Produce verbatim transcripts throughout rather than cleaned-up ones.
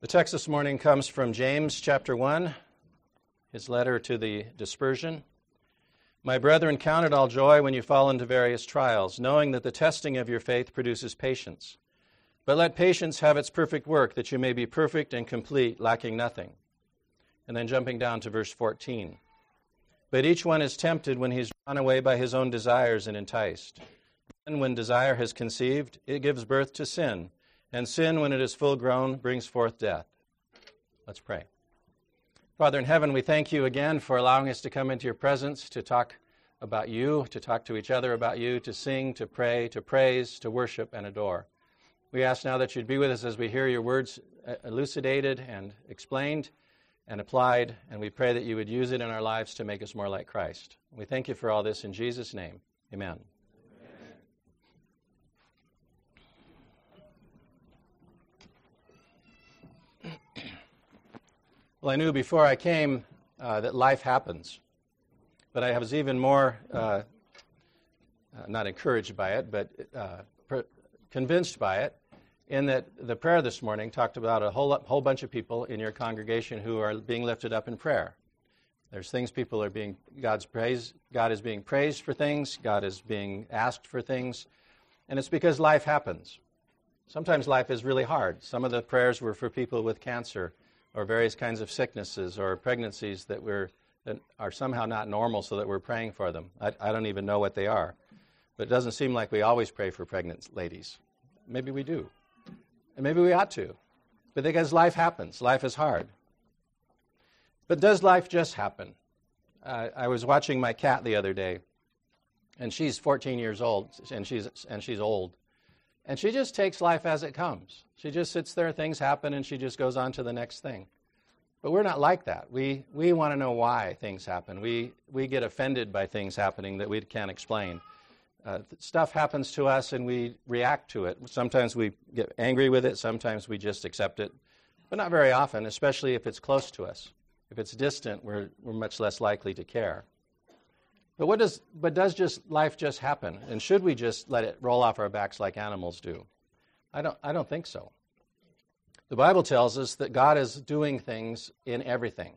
The text this morning comes from James chapter one, his letter to the dispersion. My brethren, count it all joy when you fall into various trials, knowing that the testing of your faith produces patience. But let patience have its perfect work, that you may be perfect and complete, lacking nothing. And then jumping down to verse fourteen. But each one is tempted when he is drawn away by his own desires and enticed. And when desire has conceived, it gives birth to sin. And sin, when it is full grown, brings forth death. Let's pray. Father in heaven, we thank you again for allowing us to come into your presence, to talk about you, to talk to each other about you, to sing, to pray, to praise, to worship, and adore. We ask now that you'd be with us as we hear your words elucidated and explained and applied, and we pray that you would use it in our lives to make us more like Christ. We thank you for all this in Jesus' name. Amen. Well, I knew before I came uh, that life happens, but I was even more, uh, uh, not encouraged by it, but uh, per- convinced by it, in that the prayer this morning talked about a whole whole bunch of people in your congregation who are being lifted up in prayer. There's things people are being, God's praise, God is being praised for things, God is being asked for things, and it's because life happens. Sometimes life is really hard. Some of the prayers were for people with cancer, or various kinds of sicknesses or pregnancies that we're that are somehow not normal, so that we're praying for them. I, I don't even know what they are. But it doesn't seem like we always pray for pregnant ladies. Maybe we do. And maybe we ought to. But because life happens. Life is hard. But does life just happen? Uh, I was watching my cat the other day, and she's fourteen years old, and she's and she's old. And she just takes life as it comes. She just sits there, things happen, and she just goes on to the next thing. But we're not like that. We we want to know why things happen. We we get offended by things happening that we can't explain. Uh, stuff happens to us, and we react to it. Sometimes we get angry with it. Sometimes we just accept it. But not very often, especially if it's close to us. If it's distant, we're we're much less likely to care. But what does but does just life just happen? And should we just let it roll off our backs like animals do? I don't I don't think so. The Bible tells us that God is doing things in everything.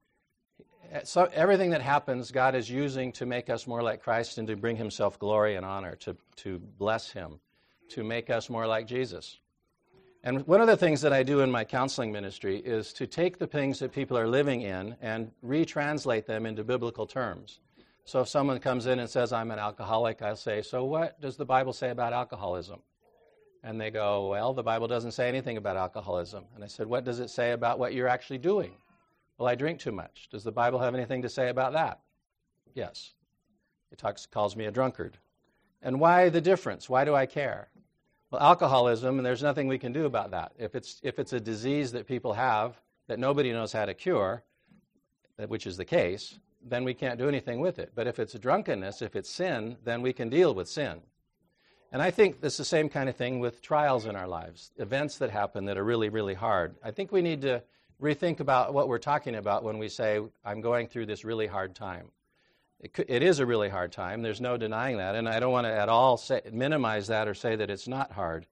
So everything that happens, God is using to make us more like Christ and to bring himself glory and honor, to, to bless him, to make us more like Jesus. And one of the things that I do in my counseling ministry is to take the things that people are living in and retranslate them into biblical terms. So if someone comes in and says, I'm an alcoholic, I'll say, so what does the Bible say about alcoholism? And they go, well, the Bible doesn't say anything about alcoholism. And I said, what does it say about what you're actually doing? Well, I drink too much. Does the Bible have anything to say about that? Yes. It talks, calls me a drunkard. And why the difference? Why do I care? Well, alcoholism, and there's nothing we can do about that. If it's if it's a disease that people have that nobody knows how to cure, which is the case, then we can't do anything with it. But if it's drunkenness, if it's sin, then we can deal with sin. And I think it's the same kind of thing with trials in our lives, events that happen that are really, really hard. I think we need to rethink about what we're talking about when we say, I'm going through this really hard time. It, could, it is a really hard time. There's no denying that. And I don't want to at all say, minimize that or say that it's not hard.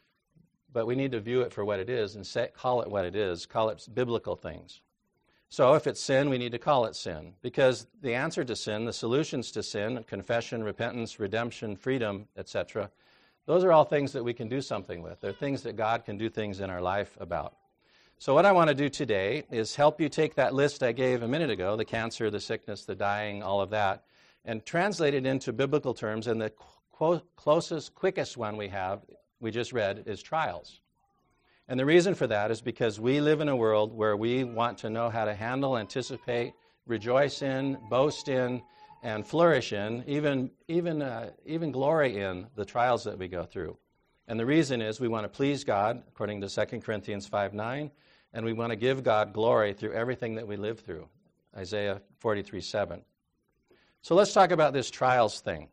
But we need to view it for what it is and say, call it what it is, call it biblical things. So if it's sin, we need to call it sin, because the answer to sin, the solutions to sin, confession, repentance, redemption, freedom, et cetera, those are all things that we can do something with. They're things that God can do things in our life about. So what I want to do today is help you take that list I gave a minute ago, the cancer, the sickness, the dying, all of that, and translate it into biblical terms. And the qu- closest, quickest one we have, we just read, is trials. And the reason for that is because we live in a world where we want to know how to handle, anticipate, rejoice in, boast in, and flourish in, even even uh, even glory in the trials that we go through. And the reason is we want to please God, according to Second Corinthians five nine, and we want to give God glory through everything that we live through, Isaiah forty-three seven. So let's talk about this trials thing.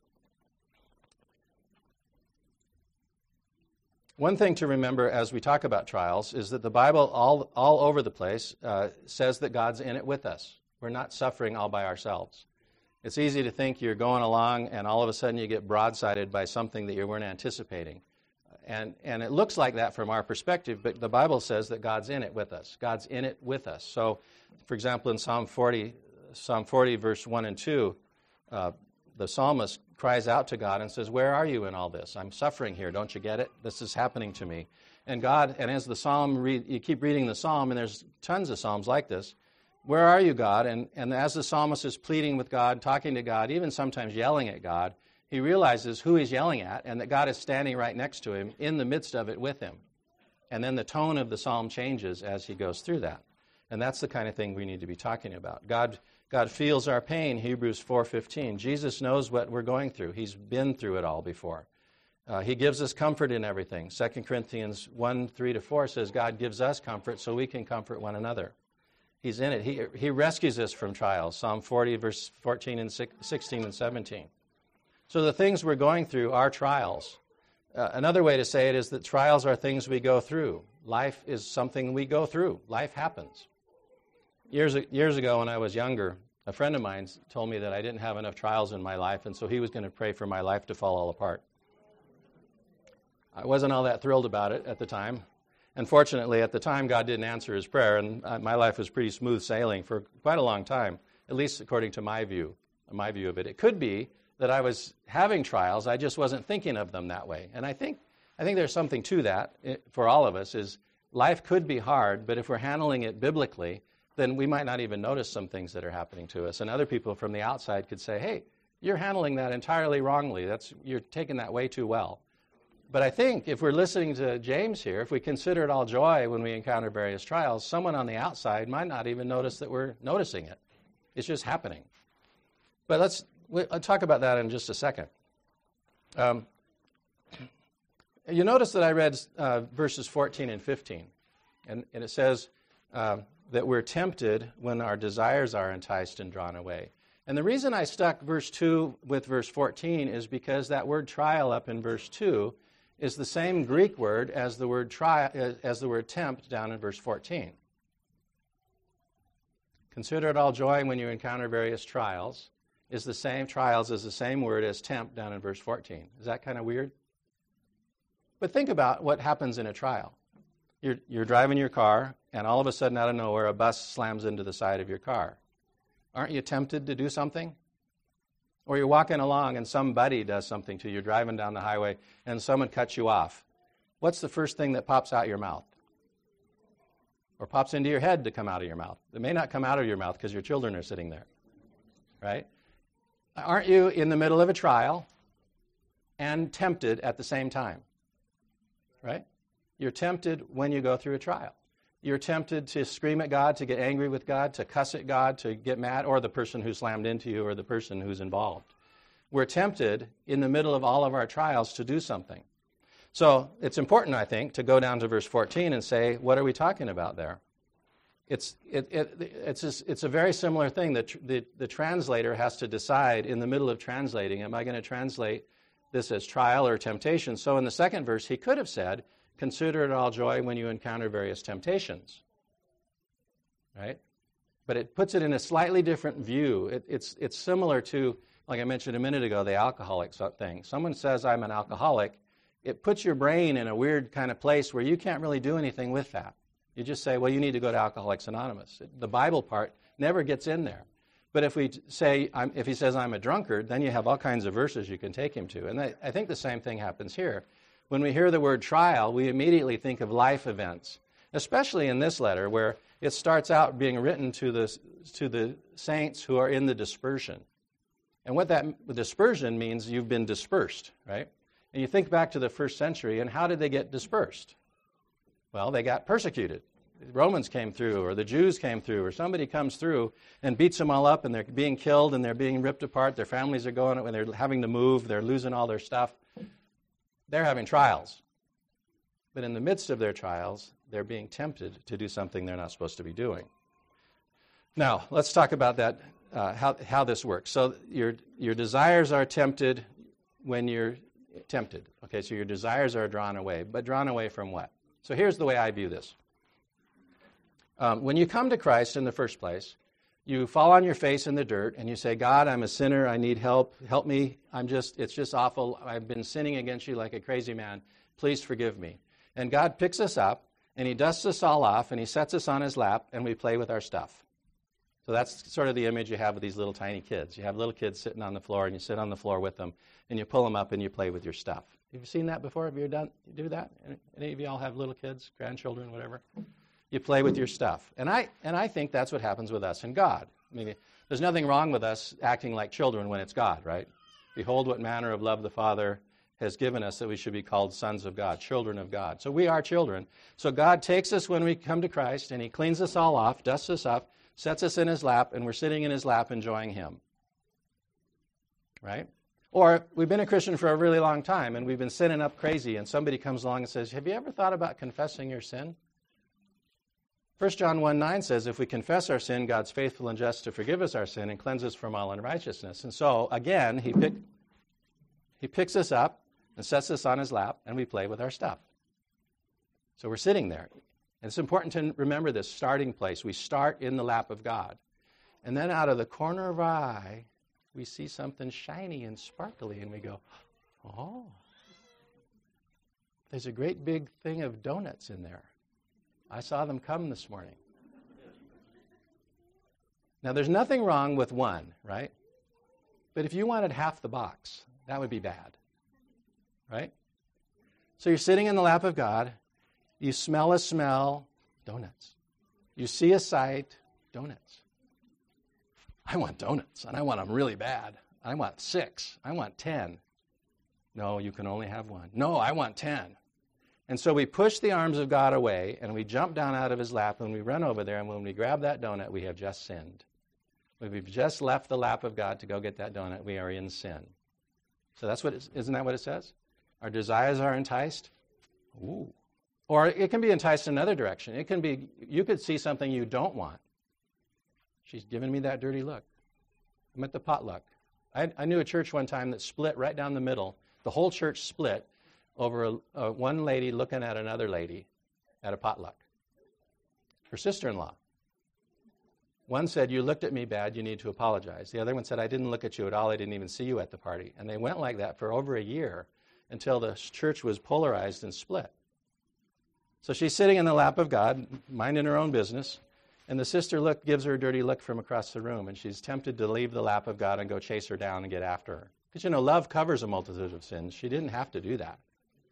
One thing to remember as we talk about trials is that the Bible all, all over the place uh, says that God's in it with us. We're not suffering all by ourselves. It's easy to think you're going along and all of a sudden you get broadsided by something that you weren't anticipating. And, and it looks like that from our perspective, but the Bible says that God's in it with us. God's in it with us. So, for example, in Psalm forty, Psalm forty, verse one and two, uh, the psalmist cries out to God and says, where are you in all this? I'm suffering here. Don't you get it? This is happening to me. And God, and as the psalm, read, you keep reading the psalm, and there's tons of psalms like this. Where are you, God? And, and as the psalmist is pleading with God, talking to God, even sometimes yelling at God, he realizes who he's yelling at and that God is standing right next to him in the midst of it with him. And then the tone of the psalm changes as he goes through that. And that's the kind of thing we need to be talking about. God God feels our pain, Hebrews four fifteen. Jesus knows what we're going through. He's been through it all before. Uh, he gives us comfort in everything. Second Corinthians one, three to four says God gives us comfort so we can comfort one another. He's in it. He, he rescues us from trials. Psalm forty, verse fourteen and sixteen and seventeen. So the things we're going through are trials. Uh, another way to say it is that trials are things we go through. Life is something we go through. Life happens. Years, years ago when I was younger, a friend of mine told me that I didn't have enough trials in my life, and so he was going to pray for my life to fall all apart. I wasn't all that thrilled about it at the time. Unfortunately, at the time, God didn't answer his prayer, and my life was pretty smooth sailing for quite a long time, at least according to my view, my view of it. It could be that I was having trials, I just wasn't thinking of them that way. And I think I think there's something to that for all of us, is life could be hard, but if we're handling it biblically, then we might not even notice some things that are happening to us. And other people from the outside could say, hey, you're handling that entirely wrongly. That's you're taking that way too well. But I think if we're listening to James here, if we consider it all joy when we encounter various trials, someone on the outside might not even notice that we're noticing it. It's just happening. But let's we'll talk about that in just a second. Um, you notice that I read uh, verses fourteen and fifteen, and, and it says uh, that we're tempted when our desires are enticed and drawn away. And the reason I stuck verse two with verse fourteen is because that word trial up in verse two is the same Greek word as the word try, as the word tempt down in verse fourteen. Consider it all joy when you encounter various trials is the same trials is the same word as tempt down in verse fourteen. Is that kind of weird? But think about what happens in a trial. You're, you're driving your car, and all of a sudden, out of nowhere, a bus slams into the side of your car. Aren't you tempted to do something? Or you're walking along, and somebody does something to you. You're driving down the highway, and someone cuts you off. What's the first thing that pops out your mouth? Or pops into your head to come out of your mouth? It may not come out of your mouth because your children are sitting there, right? Aren't you in the middle of a trial and tempted at the same time? Right? You're tempted when you go through a trial. You're tempted to scream at God, to get angry with God, to cuss at God, to get mad, or the person who slammed into you, or the person who's involved. We're tempted in the middle of all of our trials to do something. So it's important, I think, to go down to verse fourteen and say, what are we talking about there? It's it, it it's just, it's a very similar thing that tr- the, the translator has to decide in the middle of translating, am I going to translate this as trial or temptation? So in the second verse, he could have said, consider it all joy when you encounter various temptations, right? But it puts it in a slightly different view. It, it's it's similar to, like I mentioned a minute ago, the alcoholic thing. Someone says, I'm an alcoholic. It puts your brain in a weird kind of place where you can't really do anything with that. You just say, well, you need to go to Alcoholics Anonymous. The Bible part never gets in there. But if we say, I'm, if he says I'm a drunkard, then you have all kinds of verses you can take him to. And I, I think the same thing happens here. When we hear the word trial, we immediately think of life events, especially in this letter where it starts out being written to the, to the saints who are in the dispersion. And what that dispersion means, you've been dispersed, right? And you think back to the first century, and how did they get dispersed? Well, they got persecuted. The Romans came through, or the Jews came through, or somebody comes through and beats them all up, and they're being killed, and they're being ripped apart. Their families are going, when they're having to move, they're losing all their stuff. They're having trials. But in the midst of their trials, they're being tempted to do something they're not supposed to be doing. Now, let's talk about that, uh, how, how this works. So your, your desires are tempted when you're tempted. Okay, so your desires are drawn away. But drawn away from what? So here's the way I view this. Um, when you come to Christ in the first place, you fall on your face in the dirt and you say, God, I'm a sinner. I need help. Help me. I'm just, it's just awful. I've been sinning against you like a crazy man. Please forgive me. And God picks us up, and he dusts us all off, and he sets us on his lap, and we play with our stuff. So that's sort of the image you have of these little tiny kids. You have little kids sitting on the floor, and you sit on the floor with them, and you pull them up, and you play with your stuff. Have you seen that before? Have you done you do that? Any of you all have little kids, grandchildren, whatever? You play with your stuff. And I and I think that's what happens with us and God. I mean, there's nothing wrong with us acting like children when it's God, right? Behold what manner of love the Father has given us that we should be called sons of God, children of God. So we are children. So God takes us when we come to Christ, and he cleans us all off, dusts us up, sets us in his lap, and we're sitting in his lap enjoying him. Right? Or we've been a Christian for a really long time, and we've been sinning up crazy, and somebody comes along and says, have you ever thought about confessing your sin? First John one nine says, if we confess our sin, God's faithful and just to forgive us our sin and cleanse us from all unrighteousness. And so, again, he, pick, he picks us up and sets us on his lap, and we play with our stuff. So we're sitting there. And it's important to remember this starting place. We start in the lap of God. And then out of the corner of our eye, we see something shiny and sparkly, and we go, oh, there's a great big thing of donuts in there. I saw them come this morning. Now, there's nothing wrong with one, right? But if you wanted half the box, that would be bad, right? So you're sitting in the lap of God. You smell a smell, donuts. You see a sight, donuts. I want donuts, and I want them really bad. I want six. I want ten. No, you can only have one. No, I want ten. And so we push the arms of God away, and we jump down out of his lap, and we run over there, and when we grab that donut, we have just sinned. When we've just left the lap of God to go get that donut, we are in sin. So that's what it, isn't that what it says? Our desires are enticed. Ooh. Or it can be enticed in another direction. It can be, you could see something you don't want. She's giving me that dirty look. I'm at the potluck. I, I knew a church one time that split right down the middle. The whole church split over a, a, one lady looking at another lady at a potluck. Her sister-in-law. One said, you looked at me bad, you need to apologize. The other one said, I didn't look at you at all, I didn't even see you at the party. And they went like that for over a year until the church was polarized and split. So she's sitting in the lap of God, minding her own business, and the sister look gives her a dirty look from across the room, and she's tempted to leave the lap of God and go chase her down and get after her. Because, you know, love covers a multitude of sins. She didn't have to do that.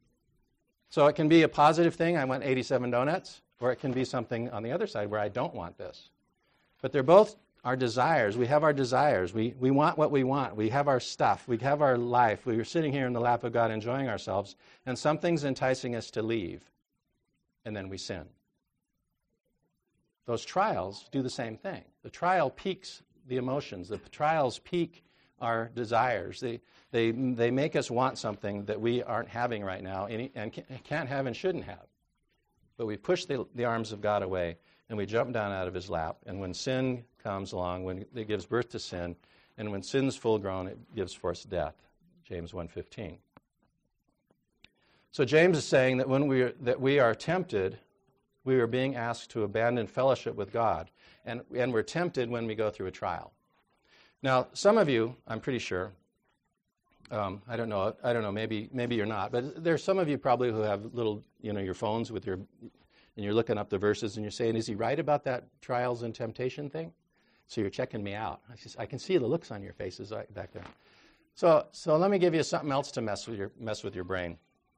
So it can be a positive thing, I want eighty-seven donuts, or it can be something on the other side where I don't want this. But they're both our desires. We have our desires. We, we want what we want. We have our stuff. We have our life. We are sitting here in the lap of God enjoying ourselves, and something's enticing us to leave, and then we sin. Those trials do the same thing. The trial piques the emotions. The trials pique our desires. They, they, they make us want something that we aren't having right now and, and can't have and shouldn't have. But we push the, the arms of God away, and we jump down out of his lap. And when sin comes along, when it gives birth to sin, and when sin's full grown, it gives forth death. James one fifteen. So James is saying that when we are, that we are tempted, we are being asked to abandon fellowship with God. And, and we're tempted when we go through a trial. Now, some of you, I'm pretty sure, um, I don't know, I don't know, maybe maybe you're not, but there's some of you probably who have little, you know, your phones with your, and you're looking up the verses and you're saying, is he right about that trials and temptation thing? So you're checking me out. I, just, I can see the looks on your faces back there. So, so let me give you something else to mess with your mess with your brain.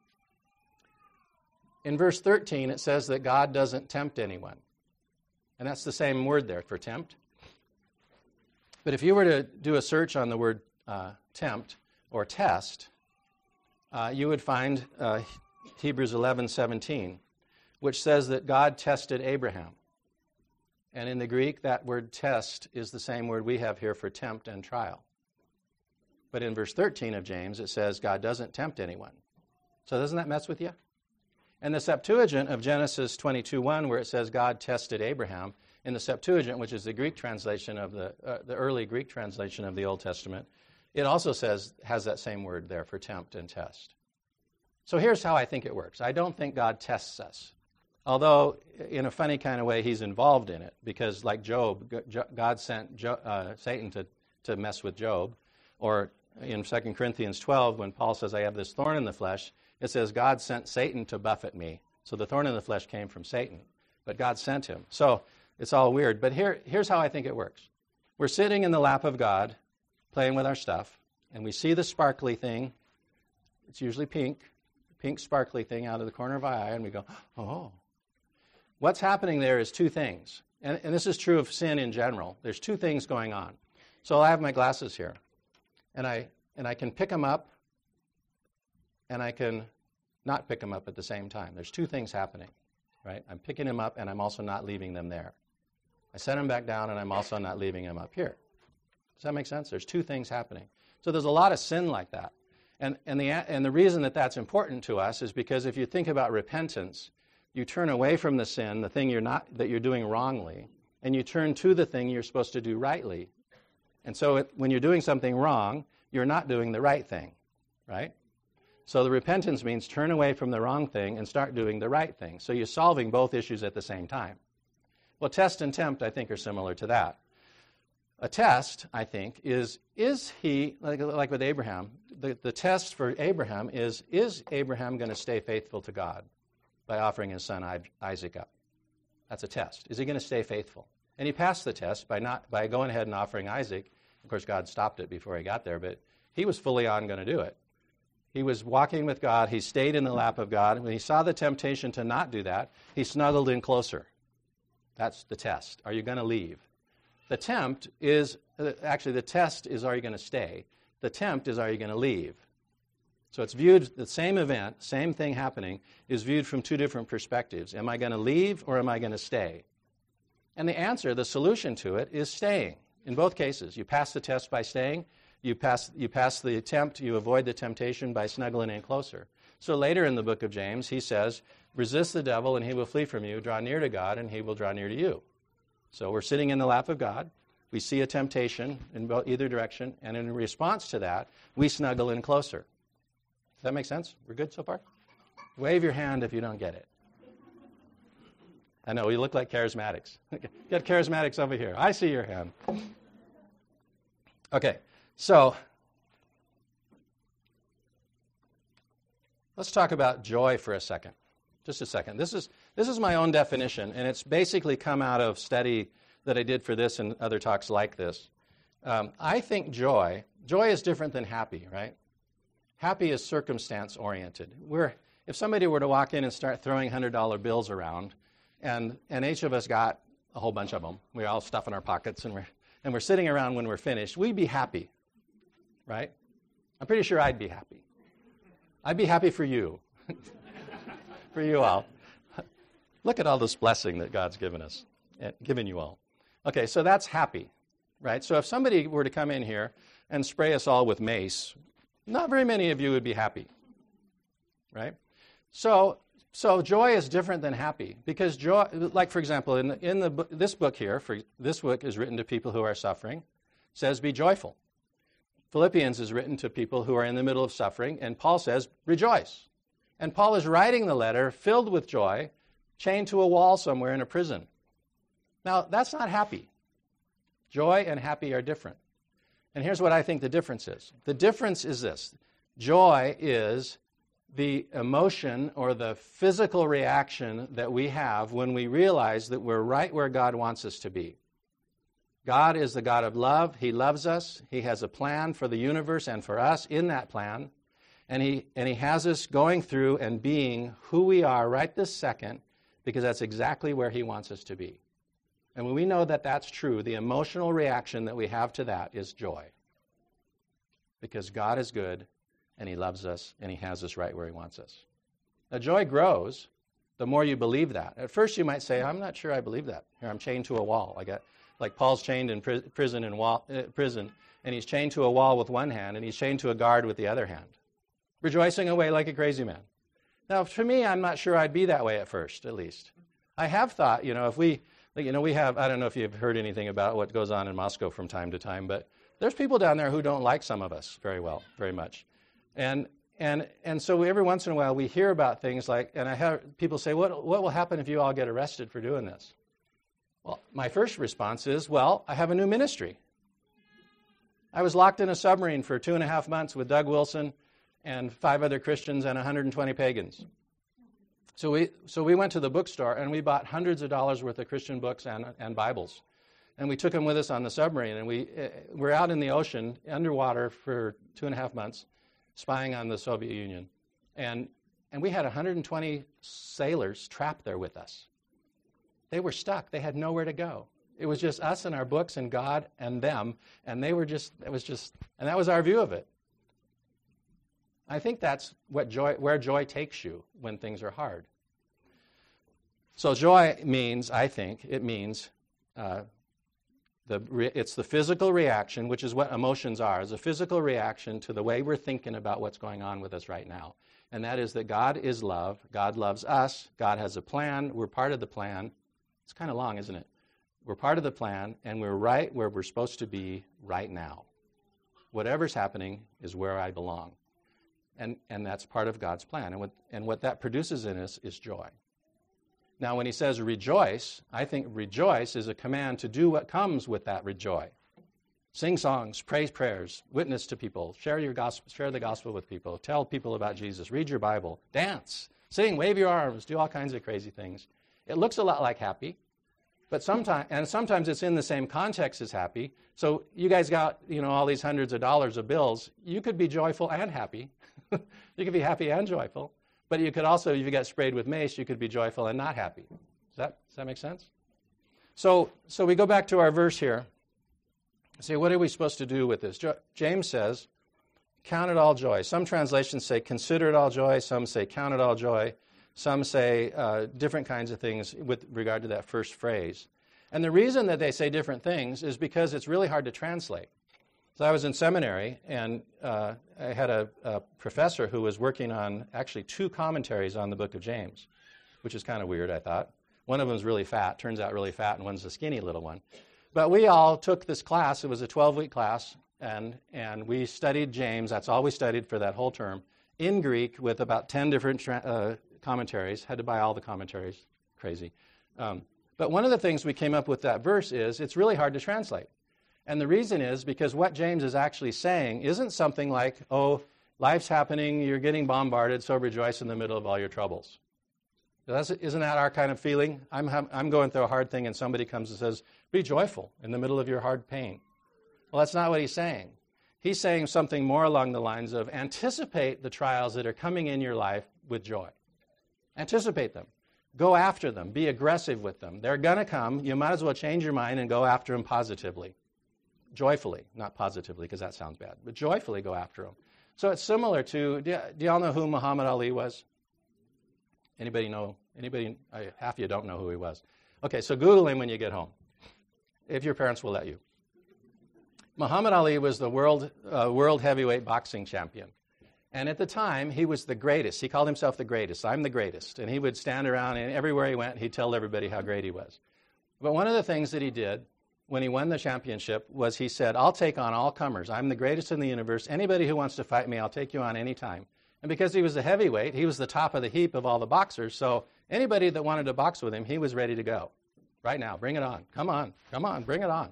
In verse thirteen, it says that God doesn't tempt anyone. And that's the same word there for tempt. But if you were to do a search on the word uh, tempt or test, uh, you would find uh, Hebrews eleven seventeen, which says that God tested Abraham. And in the Greek, that word test is the same word we have here for tempt and trial. But in verse thirteen of James, it says God doesn't tempt anyone. So doesn't that mess with you? And the Septuagint of Genesis twenty-two one, where it says God tested Abraham, in the Septuagint, which is the Greek translation of the uh, the early Greek translation of the Old Testament, it also says has that same word there for tempt and test. So here's how I think it works. I don't think God tests us, although in a funny kind of way he's involved in it, because like Job, God sent Jo- uh, Satan to, to mess with Job, or in Second Corinthians twelve, when Paul says, I have this thorn in the flesh, it says, God sent Satan to buffet me. So the thorn in the flesh came from Satan, but God sent him. So it's all weird. But here, here's how I think it works. We're sitting in the lap of God, playing with our stuff, and we see the sparkly thing. It's usually pink, pink sparkly thing out of the corner of our eye, and we go, oh. What's happening there is two things. And, and this is true of sin in general. There's two things going on. So I have my glasses here, and I and I can pick them up, and I can not pick them up at the same time. There's two things happening, right? I'm picking them up, and I'm also not leaving them there. I set them back down, and I'm also not leaving them up here. Does that make sense? There's two things happening. So there's a lot of sin like that. And, and, the, and the reason that that's important to us is because if you think about repentance, you turn away from the sin, the thing you're not, that you're doing wrongly, and you turn to the thing you're supposed to do rightly. And so it, when you're doing something wrong, you're not doing the right thing, right? So the repentance means turn away from the wrong thing and start doing the right thing. So you're solving both issues at the same time. Well, test and tempt, I think, are similar to that. A test, I think, is, is he, like, like with Abraham, the, the test for Abraham is, is Abraham going to stay faithful to God by offering his son Isaac up? That's a test. Is he going to stay faithful? And he passed the test by not by going ahead and offering Isaac. Of course, God stopped it before he got there, but he was fully on going to do it. He was walking with God. He stayed in the lap of God. When he saw the temptation to not do that, he snuggled in closer. That's the test. Are you going to leave? The tempt is, actually the test is, are you going to stay? The tempt is, are you going to leave? So it's viewed, the same event, same thing happening, is viewed from two different perspectives. Am I going to leave or am I going to stay? And the answer, the solution to it, is staying. In both cases, you pass the test by staying. You pass, you pass the attempt, you avoid the temptation by snuggling in closer. So later in the book of James, he says, resist the devil and he will flee from you. Draw near to God and he will draw near to you. So we're sitting in the lap of God. We see a temptation in both, either direction. And in response to that, we snuggle in closer. Does that make sense? We're good so far? Wave your hand if you don't get it. I know, you look like charismatics. Get charismatics over here. I see your hand. Okay, so let's talk about joy for a second. Just a second. This is this is my own definition, and it's basically come out of study that I did for this and other talks like this. Um, I think joy, joy is different than happy, right? Happy is circumstance-oriented. We're, if somebody were to walk in and start throwing one hundred dollar bills around, and, and each of us got a whole bunch of them, we all stuff in our pockets, and we're, and we're sitting around when we're finished, we'd be happy, right? I'm pretty sure I'd be happy. I'd be happy for you, for you all. Look at all this blessing that God's given us, given you all. Okay, so that's happy, right? So if somebody were to come in here and spray us all with mace, not very many of you would be happy, right? So, so joy is different than happy because joy, like for example, in the, in the this book here, for this book is written to people who are suffering, says be joyful. Philippians is written to people who are in the middle of suffering, and Paul says rejoice. And Paul is writing the letter filled with joy, chained to a wall somewhere in a prison. Now, that's not happy. Joy and happy are different. And here's what I think the difference is. The difference is this. Joy is the emotion or the physical reaction that we have when we realize that we're right where God wants us to be. God is the God of love. He loves us. He has a plan for the universe and for us in that plan. And he, and he has us going through and being who we are right this second because that's exactly where he wants us to be. And when we know that that's true, the emotional reaction that we have to that is joy. Because God is good, and he loves us, and he has us right where he wants us. Now, joy grows the more you believe that. At first, you might say, I'm not sure I believe that. Here, I'm chained to a wall. I got, like Paul's chained in pri- prison, and wall, uh, prison, and he's chained to a wall with one hand, and he's chained to a guard with the other hand, rejoicing away like a crazy man. Now, for me, I'm not sure I'd be that way at first, at least. I have thought, you know, if we... You know, we have, I don't know if you've heard anything about what goes on in Moscow from time to time, but there's people down there who don't like some of us very well, very much. And and and so every once in a while we hear about things like, and I have people say, what what will happen if you all get arrested for doing this? Well, my first response is, well, I have a new ministry. I was locked in a submarine for two and a half months with Doug Wilson and five other Christians and one hundred twenty pagans. So we so we went to the bookstore and we bought hundreds of dollars worth of Christian books and, and Bibles. And we took them with us on the submarine, and we uh, were out in the ocean, underwater, for two and a half months, spying on the Soviet Union. And and we had one hundred twenty sailors trapped there with us. They were stuck. They had nowhere to go. It was just us and our books and God and them, and they were just, it was just, and that was our view of it. I think that's what joy, where joy takes you when things are hard. So joy means, I think, it means, uh, the re, it's the physical reaction, which is what emotions are, is a physical reaction to the way we're thinking about what's going on with us right now. And that is that God is love, God loves us, God has a plan, we're part of the plan. It's kind of long, isn't it? We're part of the plan, and we're right where we're supposed to be right now. Whatever's happening is where I belong. And and that's part of God's plan. And what, and what that produces in us is joy. Now, when he says rejoice, I think rejoice is a command to do what comes with that rejoice. Sing songs, pray prayers, witness to people, share your gospel, share the gospel with people, tell people about Jesus, read your Bible, dance, sing, wave your arms, do all kinds of crazy things. It looks a lot like happy. But sometimes, and sometimes it's in the same context as happy. So you guys got, you know, all these hundreds of dollars of bills. You could be joyful and happy. You could be happy and joyful. But you could also, if you got sprayed with mace, you could be joyful and not happy. Does that, does that make sense? So, so we go back to our verse here. See, what are we supposed to do with this? Jo- James says, count it all joy. Some translations say consider it all joy. Some say count it all joy. Some say uh, different kinds of things with regard to that first phrase. And the reason that they say different things is because it's really hard to translate. So I was in seminary, and uh, I had a, a professor who was working on actually two commentaries on the book of James, which is kind of weird, I thought. One of them was really fat, turns out really fat, and one's a skinny little one. But we all took this class. It was a twelve-week class, and, and we studied James. That's all we studied for that whole term, in Greek with about ten different tra- uh, commentaries. Had to buy all the commentaries. Crazy. Um, but one of the things we came up with that verse is it's really hard to translate. And the reason is because what James is actually saying isn't something like, oh, life's happening, you're getting bombarded, so rejoice in the middle of all your troubles. That's, isn't that our kind of feeling? I'm, I'm going through a hard thing and somebody comes and says, be joyful in the middle of your hard pain. Well, that's not what he's saying. He's saying something more along the lines of anticipate the trials that are coming in your life with joy. Anticipate them. Go after them. Be aggressive with them. They're going to come. You might as well change your mind and go after them positively. Joyfully. Not positively, because that sounds bad. But joyfully go after them. So it's similar to, do, do y'all know who Muhammad Ali was? Anybody know? Anybody? I, half of you don't know who he was. Okay, so Google him when you get home, if your parents will let you. Muhammad Ali was the world, uh, world heavyweight boxing champion. And at the time, he was the greatest. He called himself the greatest. I'm the greatest. And he would stand around, and everywhere he went, he'd tell everybody how great he was. But one of the things that he did when he won the championship was he said, I'll take on all comers. I'm the greatest in the universe. Anybody who wants to fight me, I'll take you on any time. And because he was the heavyweight, he was the top of the heap of all the boxers. So anybody that wanted to box with him, he was ready to go. Right now, bring it on. Come on. Come on. Bring it on.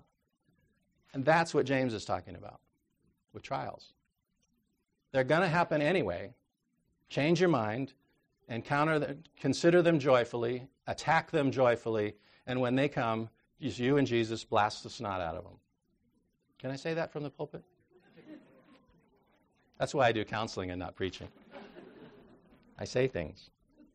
And that's what James is talking about with trials. They're going to happen anyway. Change your mind and counter them, consider them joyfully, attack them joyfully, and when they come, you and Jesus blast the snot out of them. Can I say that from the pulpit? That's why I do counseling and not preaching. I say things.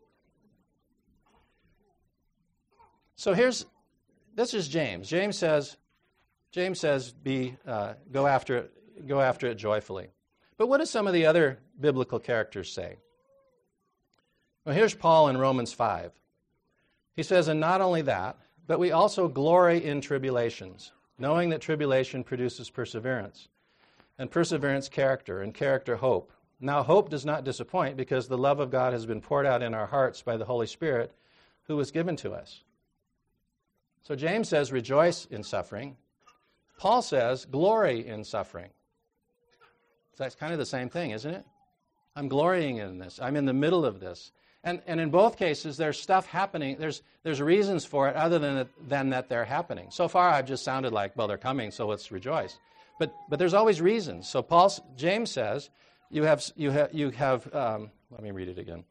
So here's, this is James. James says, James says, be uh, go after it, go after it joyfully. But what do some of the other biblical characters say? Well, here's Paul in Romans five. He says, and not only that, but we also glory in tribulations, knowing that tribulation produces perseverance, and perseverance character, and character hope. Now hope does not disappoint, because the love of God has been poured out in our hearts by the Holy Spirit, who was given to us. So James says, rejoice in suffering. Paul says, glory in suffering. So that's kind of the same thing, isn't it? I'm glorying in this. I'm in the middle of this. And and in both cases, there's stuff happening. There's there's reasons for it other than, than that they're happening. So far, I've just sounded like, well, they're coming, so let's rejoice. But but there's always reasons. So Paul, James says, you have you have you have. Um, let me read it again.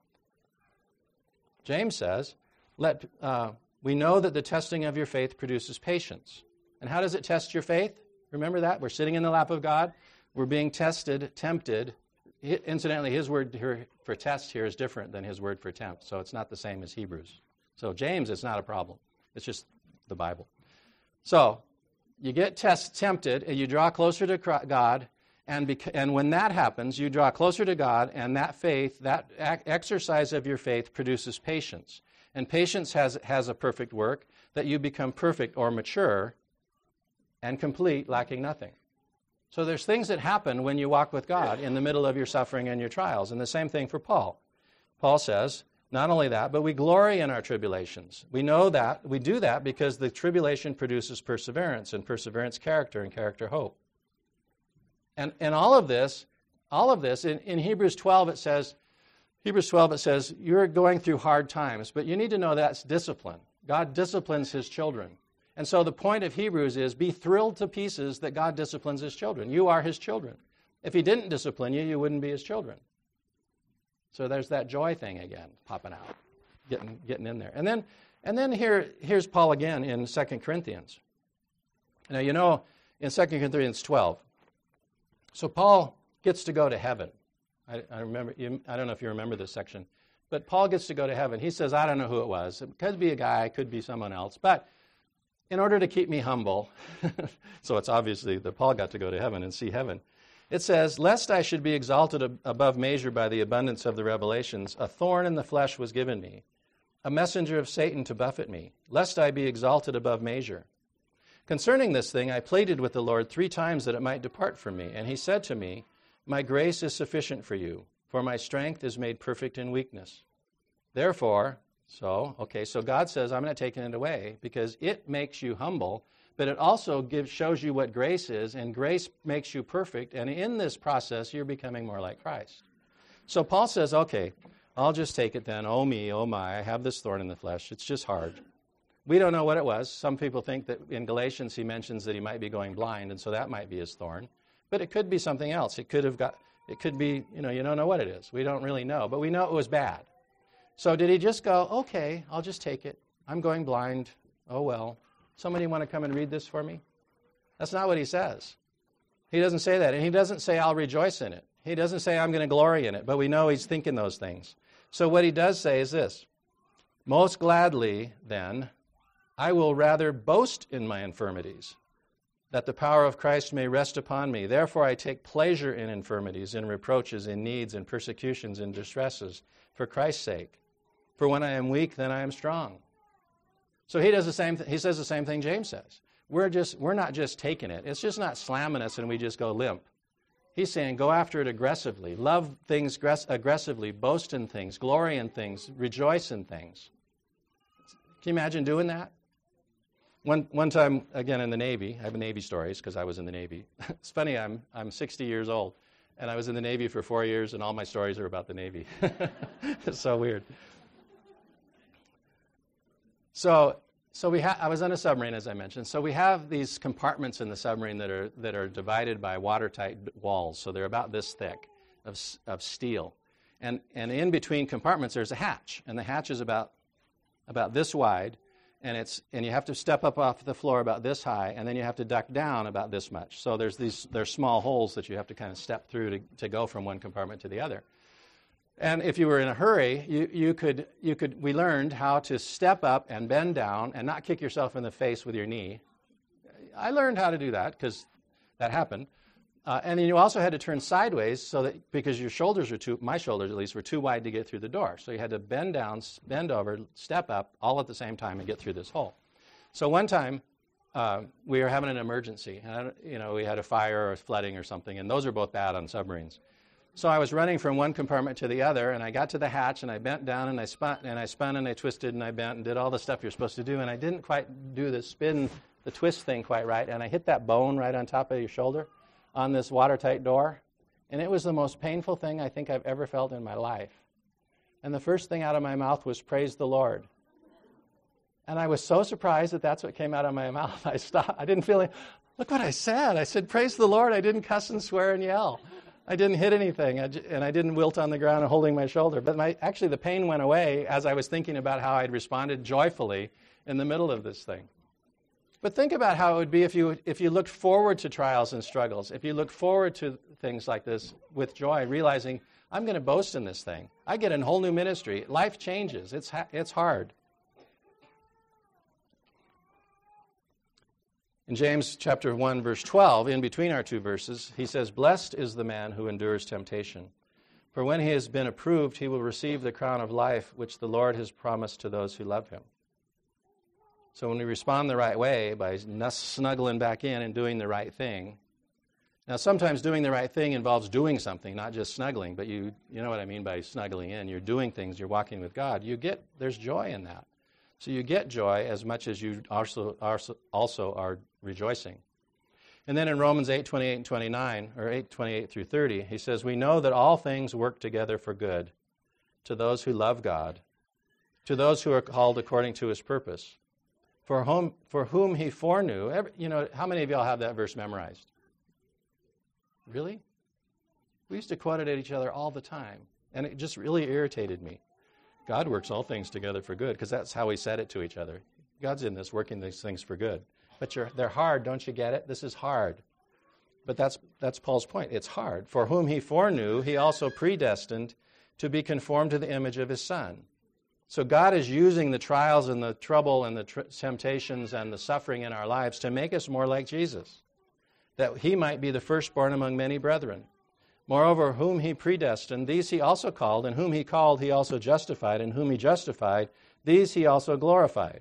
James says, "Let uh, we know that the testing of your faith produces patience." And how does it test your faith? Remember that we're sitting in the lap of God. We're being tested, tempted. Incidentally, his word here for test here is different than his word for tempt, so it's not the same as Hebrews. So James, it's not a problem. It's just the Bible. So you get test, tempted, and you draw closer to God, and, bec- and when that happens, you draw closer to God, and that faith, that ac- exercise of your faith produces patience. And patience has, has a perfect work, that you become perfect or mature and complete, lacking nothing. So there's things that happen when you walk with God in the middle of your suffering and your trials. And the same thing for Paul. Paul says, not only that, but we glory in our tribulations. We know that, we do that because the tribulation produces perseverance, and perseverance character, and character hope. And and all of this, all of this, in, in Hebrews twelve it says, Hebrews twelve it says, you're going through hard times, but you need to know that's discipline. God disciplines his children. And so the point of Hebrews is be thrilled to pieces that God disciplines his children. You are his children. If he didn't discipline you, you wouldn't be his children. So there's that joy thing again popping out, getting getting in there. And then and then here here's Paul again in Second Corinthians. Now you know in Second Corinthians twelve, so Paul gets to go to heaven. I, I remember you, I don't know if you remember this section, but Paul gets to go to heaven. He says, I don't know who it was. It could be a guy, it could be someone else, but in order to keep me humble, so it's obviously that Paul got to go to heaven and see heaven. It says, lest I should be exalted ab- above measure by the abundance of the revelations, a thorn in the flesh was given me, a messenger of Satan to buffet me, lest I be exalted above measure. Concerning this thing, I pleaded with the Lord three times that it might depart from me. And he said to me, my grace is sufficient for you, for my strength is made perfect in weakness. Therefore, so, okay, so God says, I'm going to take it away because it makes you humble, but it also gives, shows you what grace is, and grace makes you perfect, and in this process, you're becoming more like Christ. So Paul says, okay, I'll just take it then. Oh me, oh my, I have this thorn in the flesh. It's just hard. We don't know what it was. Some people think that in Galatians he mentions that he might be going blind, and so that might be his thorn. But it could be something else. It could have got, it could be, you know, you don't know what it is. We don't really know, but we know it was bad. So did he just go, okay, I'll just take it. I'm going blind. Oh, well. Somebody want to come and read this for me? That's not what he says. He doesn't say that. And he doesn't say, I'll rejoice in it. He doesn't say, I'm going to glory in it. But we know he's thinking those things. So what he does say is this. Most gladly, then, I will rather boast in my infirmities, that the power of Christ may rest upon me. Therefore I take pleasure in infirmities, in reproaches, in needs, in persecutions, in distresses, for Christ's sake. For when I am weak, then I am strong. So he does the same. Th- he says the same thing James says. We're just we're not just taking it. It's just not slamming us and we just go limp. He's saying go after it aggressively, love things aggressively, boast in things, glory in things, rejoice in things. Can you imagine doing that? One one time again in the Navy, I have Navy stories because I was in the Navy. It's funny. I'm I'm sixty years old, and I was in the Navy for four years, and all my stories are about the Navy. It's so weird. So, so we ha- I was on a submarine, as I mentioned. So we have these compartments in the submarine that are that are divided by watertight walls. So they're about this thick of of steel, and and in between compartments there's a hatch, and the hatch is about about this wide, and it's and you have to step up off the floor about this high, and then you have to duck down about this much. So there's these there's small holes that you have to kind of step through to to go from one compartment to the other. And if you were in a hurry, you, you could, you could. We learned how to step up and bend down and not kick yourself in the face with your knee. I learned how to do that because that happened. Uh, and then you also had to turn sideways so that because your shoulders were too, my shoulders at least, were too wide to get through the door. So you had to bend down, bend over, step up, all at the same time and get through this hole. So one time uh, we were having an emergency. And, you know, we had a fire or flooding or something, and those are both bad on submarines. So I was running from one compartment to the other, and I got to the hatch, and I bent down, and I spun, and I spun, and I twisted, and I bent, and did all the stuff you're supposed to do, and I didn't quite do the spin, the twist thing quite right, and I hit that bone right on top of your shoulder on this watertight door, and it was the most painful thing I think I've ever felt in my life. And the first thing out of my mouth was, praise the Lord. And I was so surprised that that's what came out of my mouth. I stopped. I didn't feel it. Look what I said. I said, praise the Lord. I didn't cuss and swear and yell. I didn't hit anything, I j- and I didn't wilt on the ground and holding my shoulder. But my, actually, the pain went away as I was thinking about how I'd responded joyfully in the middle of this thing. But think about how it would be if you if you looked forward to trials and struggles, if you looked forward to things like this with joy, realizing, I'm going to boast in this thing. I get a whole new ministry. Life changes. It's ha- it's hard. In James chapter one, verse twelve, in between our two verses, he says, "Blessed is the man who endures temptation. For when he has been approved, he will receive the crown of life which the Lord has promised to those who love him." So when we respond the right way by snuggling back in and doing the right thing, now sometimes doing the right thing involves doing something, not just snuggling, but you you know what I mean by snuggling in. You're doing things, you're walking with God. You get, there's joy in that. So you get joy as much as you also, also are rejoicing. And then in Romans eight twenty-eight and twenty-nine, or eight twenty-eight through thirty, he says, "We know that all things work together for good to those who love God, to those who are called according to his purpose. For whom, for whom he foreknew," every, you know, how many of y'all have that verse memorized? Really? We used to quote it at each other all the time, and it just really irritated me. God works all things together for good, because that's how we said it to each other. God's in this, working these things for good. But you're, they're hard, don't you get it? This is hard. But that's that's Paul's point. It's hard. "For whom he foreknew, he also predestined to be conformed to the image of his Son." So God is using the trials and the trouble and the tr- temptations and the suffering in our lives to make us more like Jesus, that he might be the firstborn among many brethren. "Moreover, whom he predestined, these he also called, and whom he called, he also justified, and whom he justified, these he also glorified."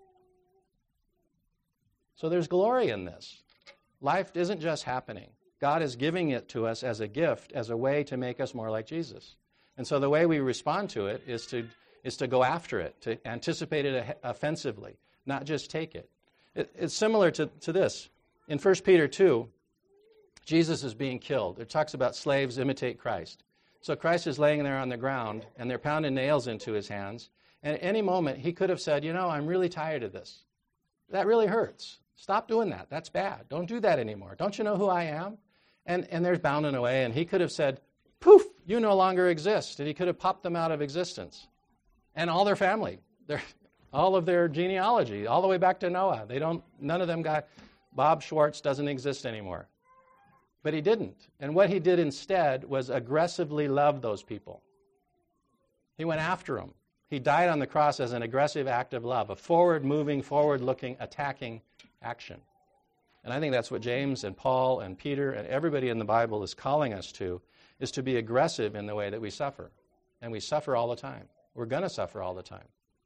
So there's glory in this. Life isn't just happening. God is giving it to us as a gift, as a way to make us more like Jesus. And so the way we respond to it is to is to go after it, to anticipate it offensively, not just take it. it it's similar to, to this. In First Peter two, Jesus is being killed. It talks about slaves imitate Christ. So Christ is laying there on the ground, and they're pounding nails into his hands. And at any moment, he could have said, you know, I'm really tired of this. That really hurts. Stop doing that. That's bad. Don't do that anymore. Don't you know who I am? And, and they're bounding away, and he could have said, poof, you no longer exist. And he could have popped them out of existence. And all their family, their, all of their genealogy, all the way back to Noah. They don't, none of them got, Bob Schwartz doesn't exist anymore. But he didn't. And what he did instead was aggressively love those people. He went after them. He died on the cross as an aggressive act of love, a forward-moving, forward-looking, attacking action. And I think that's what James and Paul and Peter and everybody in the Bible is calling us to, is to be aggressive in the way that we suffer. And we suffer all the time. We're going to suffer all the time.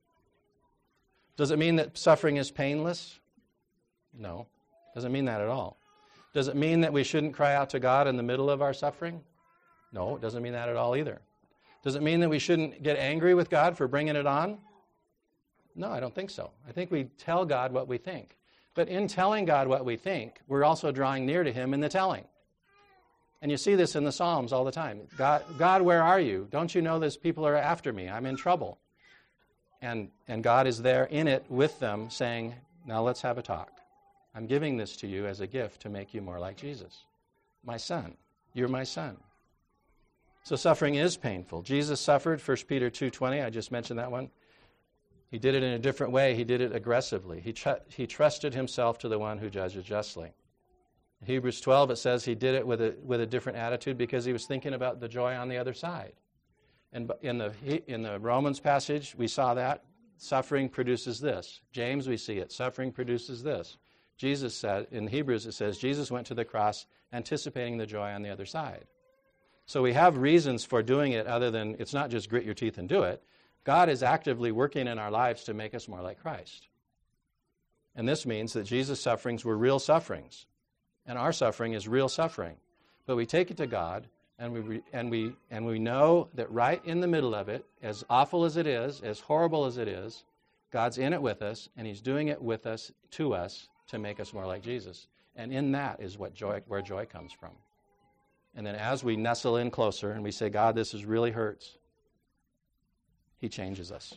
Does it mean that suffering is painless? No. Doesn't mean that at all. Does it mean that we shouldn't cry out to God in the middle of our suffering? No, it doesn't mean that at all either. Does it mean that we shouldn't get angry with God for bringing it on? No, I don't think so. I think we tell God what we think. But in telling God what we think, we're also drawing near to him in the telling. And you see this in the Psalms all the time. God, God, where are you? Don't you know these people are after me? I'm in trouble. And, and God is there in it with them saying, now let's have a talk. I'm giving this to you as a gift to make you more like Jesus. My son. You're my son. So suffering is painful. Jesus suffered, First Peter two twenty, I just mentioned that one. He did it in a different way. He did it aggressively. He, tr- he trusted himself to the one who judges justly. In Hebrews twelve, it says he did it with a, with a different attitude because he was thinking about the joy on the other side. And in the, in the Romans passage, we saw that. Suffering produces this. James, we see it. Suffering produces this. Jesus said, in Hebrews it says, Jesus went to the cross anticipating the joy on the other side. So we have reasons for doing it other than it's not just grit your teeth and do it. God is actively working in our lives to make us more like Christ. And this means that Jesus' sufferings were real sufferings. And our suffering is real suffering. But we take it to God, and we and we and we know that right in the middle of it, as awful as it is, as horrible as it is, God's in it with us, and he's doing it with us, to us, to make us more like Jesus. And in that is what joy, where joy comes from. And then as we nestle in closer and we say, God, this is really hurts, he changes us.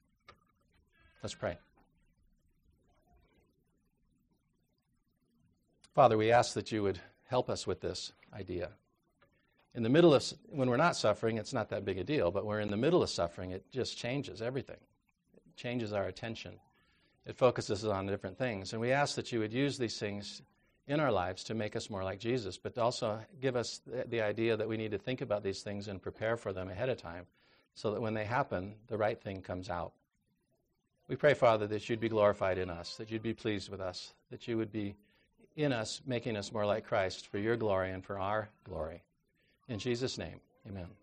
Let's pray. Father, we ask that you would help us with this idea. In the middle of, when we're not suffering, it's not that big a deal, but when we're in the middle of suffering, it just changes everything. It changes our attention. It focuses on different things. And we ask that you would use these things in our lives to make us more like Jesus, but also give us the, the idea that we need to think about these things and prepare for them ahead of time so that when they happen, the right thing comes out. We pray, Father, that you'd be glorified in us, that you'd be pleased with us, that you would be in us, making us more like Christ for your glory and for our glory. In Jesus' name, amen.